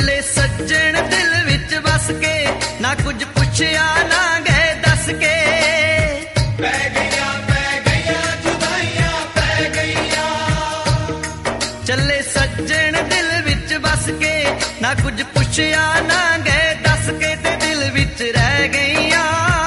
ਚੱਲੇ ਸੱਜਣ ਦਿਲ ਵਿੱਚ ਵਸ ਕੇ, ਨਾ ਕੁਝ ਪੁੱਛਿਆ ਨਾ ਗਏ ਦੱਸ ਕੇ। ਪੈ ਗਈਆਂ ਜੁਦਾਈਆਂ ਪੈ ਗਈਆਂ। ਚੱਲੇ ਸੱਜਣ ਦਿਲ ਵਿੱਚ ਵਸ ਕੇ, ਨਾ ਕੁਝ ਪੁੱਛਿਆ ਨਾ ਗਏ ਦੱਸ ਕੇ, ਤੇ ਦਿਲ ਵਿੱਚ ਰਹਿ ਗਈਆਂ।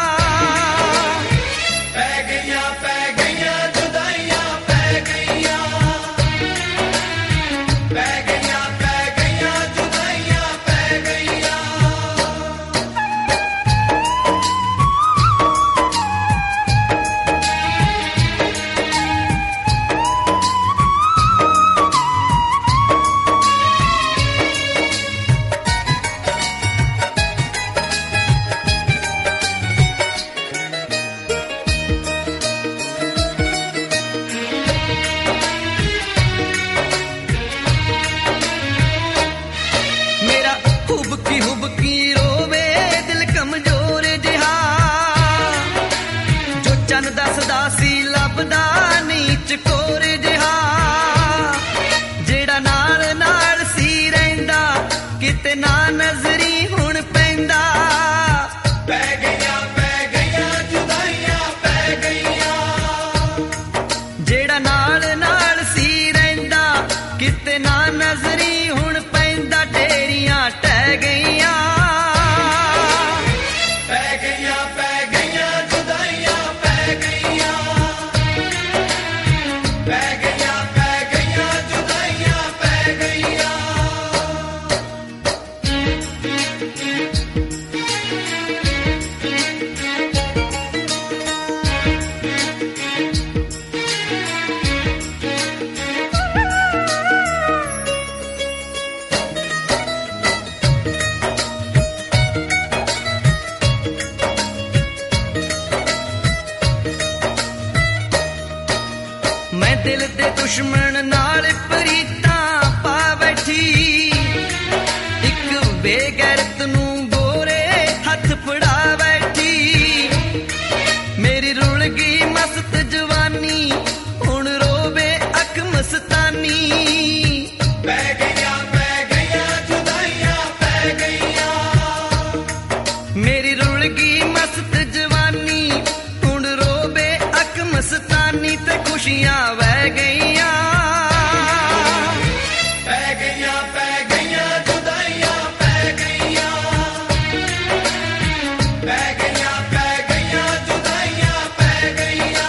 ਹੁਬਕੀ ਰੋਵੇ ਦਿਲ ਕਮਜ਼ੋਰ ਜਿਹਾ, ਜੋ ਚੰਨ ਦੱਸਦਾ ਸੀ ਲੱਭਦਾ ਨੀ ਚਕੋਰ ਜਿਹਾ, ਜਿਹੜਾ ਨਾਲ ਨਾਲ ਸੀ ਰਹਿੰਦਾ ਕਿਤੇ ਨਾ ਨਜ਼ਰੀ ਹੁਣ ਪੈਂਦਾ। ਪੈ ਗਈਆਂ ਜੁਦਾਈਆਂ ਪੈ ਗਈਆਂ। ਜਿਹੜਾ ਨਾਲ ਨਾਲ ਸੀ ਰਹਿੰਦਾ ਕਿਤੇ ਨਾ ਨਜ਼ਰੀ ਹੁਣ ਪੈਂਦਾ, ਢੇਰੀਆਂ ਟਹਿ ਗਈਆਂ। ਪੈ ਗਈਆਂ ਜੁਦਾਈਆਂ ਪੈ ਗਈਆਂ। ਪੈ ਗਈਆਂ ਜੁਦਾਈਆਂ ਪੈ ਗਈਆਂ। ਮੈਂ ਦਿਲ ਦੇ ਦੁਸ਼ਮਣ ਨਾਲ ਪ੍ਰੀਤਾਂ ਪਾ ਬੈਠੀ, ਇੱਕ ਬੇਗੈਰਤ ਨੂੰ ਗੋਰੇ ਹੱਥ ਫੜਾ ਬੈਠੀ। ਮੇਰੀ ਰੁਲ ਗਈ ਮਸਤ ਜਵਾਨੀ, ਹੁਣ ਰੋਵੇ ਅੱਖ ਮਸਤਾਨੀ। ਪੈ ਗਈਆਂ ਜੁਦਾਈਆਂ ਪੈ ਗਈਆਂ। ਮੇਰੀ ਰੁਲ ਗਈ ਮਸਤ ਜਵਾਨੀ, ਹੁਣ ਰੋਵੇ ਅੱਖ ਮਸਤਾਨੀ, ਤੇ ਖੁਸ਼ੀਆਂ ਵਹਿ ਗਈਆਂ। ਪੈ ਗਈਆਂ ਜੁਦਾਈਆਂ ਪੈ ਗਈਆਂ। ਪੈ ਗਈਆਂ ਜੁਦਾਈਆਂ ਪੈ ਗਈਆਂ।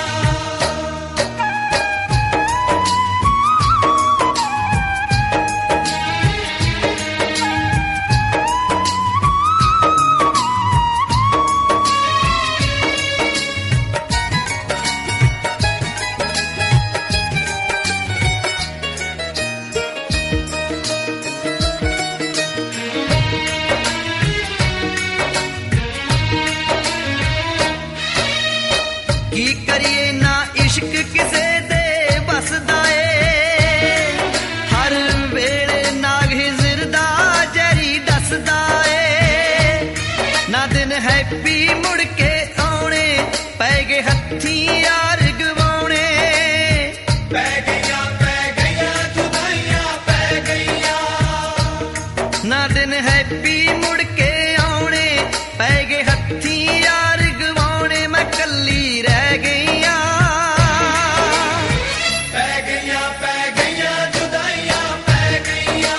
ਕੀ ਕਰੀਏ ਨਾ ਇਸ਼ਕ ਕਿਸੇ ਦੇ ਬਸਦਾ ਏ, ਹਰ ਵੇਲੇ ਨਾਗ ਹਿਜ਼ਰ ਦਾ ਜਰੀ ਦੱਸਦਾ ਏ। ਨਾ ਦਿਨ ਹੈਪੀ ਮੁੜ ਕੇ ਆਉਣੇ, ਪੈ ਗਏ ਹੱਥੀਂ ਯਾਰ ਗਵਾਉਣੇ। ਪੈ ਗਈਆਂ ਜੁਦਾਈਆਂ ਪੈ ਗਈਆਂ। ਨਾ ਦਿਨ ਹੈਪੀ ਮੁੜ ਕੇ ਆਉਣੇ, ਪੈ ਗਏ ਹੱਥੀਂ ਯਾਰ ਗਵਾਉਣੇ। ਮੈਂ ਕੱਲੀ ਰਹਿ ਗਈਆਂ। ਪੈ ਗਈਆਂ ਜੁਦਾਈਆਂ ਪੈ ਗਈਆਂ।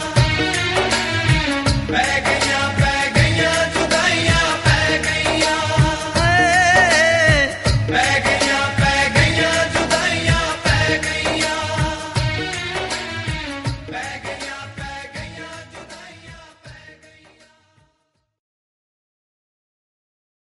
ਪੈ ਗਈਆਂ ਜੁਦਾਈਆਂ ਪੈ ਗਈਆਂ। ਏ ਪੈ